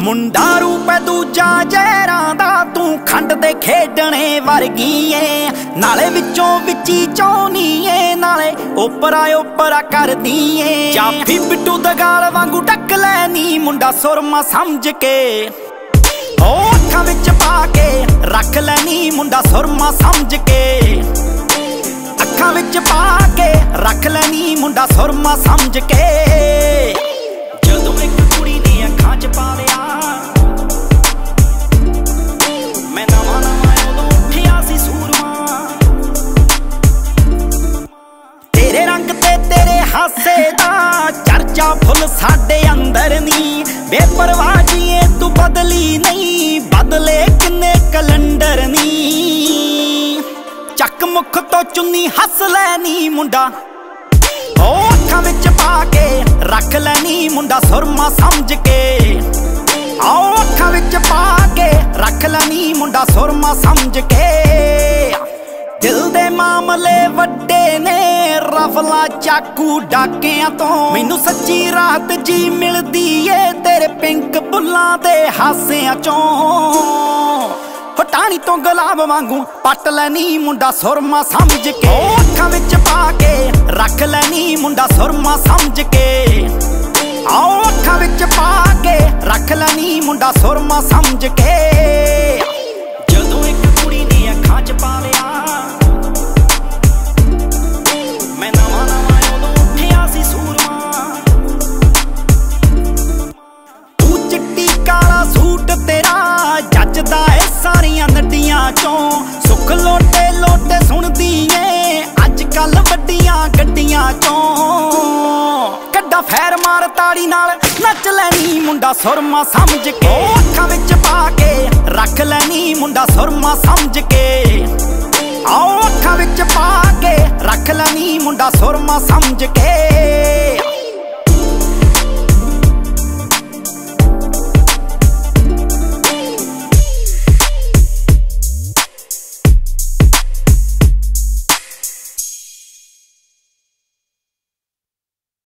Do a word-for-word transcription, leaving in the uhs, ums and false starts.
ਮੁੰਡਾ ਰੂਪ ਦੂਜਾ ਜ਼ਹਿਰਾਂ ਦਾ ਤੂੰ ਖੰਡ ਦੇ ਖੇਡਣੇ ਵਰਗੀ ਏ। ਨਾਲੇ ਵਿੱਚੋਂ ਵਿੱਚੀ ਚਾਹੁੰਨੀ ਏ, ਨਾਲੇ ਓਪਰਾ ਓਪਰਾ ਕਰਦੀ ਏ। ਚਾਫੀ ਬਿੱਟੂ ਦਗਾਲ ਵਾਂਗੂ ਟੱਕ ਲੈਨੀ ਮੁੰਡਾ ਸੁਰਮਾ ਸਮਝ ਕੇ। ਉਹ ਅੱਖਾਂ ਵਿੱਚ ਪਾ ਕੇ ਰੱਖ ਲੈਨੀ ਮੁੰਡਾ ਸੁਰਮਾ ਸਮਝ ਕੇ। ਅੱਖਾਂ ਵਿੱਚ ਪਾ ਕੇ ਰੱਖ ਲੈਨੀ ਮੁੰਡਾ ਸੁਰਮਾ ਸਮਝ ਕੇ। ਜਦੋਂ ਇੱਕ ਕੁੜੀ ਨੇ ਅੱਖਾਂ 'ਚ ਪਾ ਲਿਆ, ਮੈਂ ਨਵਾਂ ਨਵਾਂ ਉਦੋਂ ਉੱਠਿਆ ਸੀ ਸੂਰਮਾ। ਤੇਰੇ ਰੰਗ ਤੇ ਤੇਰੇ ਹਾਸੇ ਦਾ ਚਰਚਾ ਫੁੱਲ ਸਾਡੇ ਅੰਦਰ ਨੀ। ਬੇਪਰਵਾਹ ਜੀਏ ਤੂੰ ਬਦਲੀ ਨਹੀਂ, ਬਦਲੇ ਕਿੰਨੇ ਕੈਲੰਡਰ ਨੀ। ਚੱਕ ਮੁੱਖ ਤੋਂ ਚੁੰਨੀ ਹੱਸ ਲੈਨੀ ਮੁੰਡਾ, ਉਹ ਅੱਖਾਂ ਵਿੱਚ ਪਾ ਕੇ ਰੱਖ ਲੈਨੀ ਮੁੰਡਾ ਸੁਰਮਾ ਸਮਝ ਕੇ। ਆਓ ਅੱਖਾਂ ਵਿੱਚ ਪਾ ਕੇ ਰੱਖ ਲੈਨੀ ਮੁੰਡਾ ਸੁਰਮਾ ਸਮਝ ਕੇ। ਦਿਲ ਦੇ ਮਾਮਲੇ ਵੱਡੇ ਨੇ ਰਫਲਾ ਚਾਕੂ ਡਾਕਿਆਂ ਤੋਂ। ਮੈਨੂੰ ਸੱਚੀ ਰਾਹਤ ਜੀ ਮਿਲਦੀ ਏ ਤੇਰੇ ਪਿੰਕ ਬੁੱਲਾਂ ਦੇ ਹਾਸਿਆਂ ਚੋਂ। ਹਟਾਣੀ ਤੋਂ ਗੁਲਾਬ ਵਾਂਗੂ ਪੱਟ ਲੈਨੀ ਮੁੰਡਾ ਸੁਰਮਾ ਸਮਝ ਕੇ। ਉਹ ਅੱਖਾਂ ਵਿੱਚ ਪਾ ਕੇ ਰੱਖ ਲੈਨੀ ਮੁੰਡਾ ਸੁਰਮਾ ਸਮਝ ਕੇ। ਆਓ ਅੱਖਾਂ ਵਿੱਚ ਪਾ ਕੇ ਰੱਖ ਲੈਨੀ ਮੁੰਡਾ ਸੁਰਮਾ ਸਮਝ ਕੇ। ਜਦੋਂ ਇੱਕ ਕੁੜੀ ਨੇ ਅੱਖਾਂ 'ਚ ਪਾ ਲਿਆ, ਮੈਂ ਨਵਾਂ ਨਵਾਂ ਉਦੋਂ ਉੱਠਿਆ ਸੀ ਸੂਰਮਾ। ਤੂੰ ਚਿੱਟੀ ਕਾਲਾ ਸੂਟ ਤੇਰਾ ਜੱਚਦਾ ਏ ਸਾਰੀਆਂ ਨੱਡੀਆਂ ਚੋਂ। ਸੁੱਖ ਲੋਟੇ ਲੋਟੇ ਸੁਣਦੀ ਏ ਅੱਜ ਕੱਲ ਵੱਡੀਆਂ ਗੱਡੀਆਂ ਚੋਂ। ਕੱਡਾ ਫੈਰ ਮਾਰ ਤਾੜੀ ਨਾਲ ਨੱਚ ਲੈਨੀ ਮੁੰਡਾ ਸੁਰਮਾ ਸਮਝ ਕੇ। ਉਹ ਅੱਖਾਂ ਵਿੱਚ ਪਾ ਕੇ ਰੱਖ ਲੈਨੀ ਮੁੰਡਾ ਸੁਰਮਾ ਸਮਝ ਕੇ। ਆਓ ਅੱਖਾਂ ਵਿੱਚ ਪਾ ਕੇ ਰੱਖ ਲੈਨੀ ਮੁੰਡਾ ਸੁਰਮਾ ਸਮਝ ਕੇ।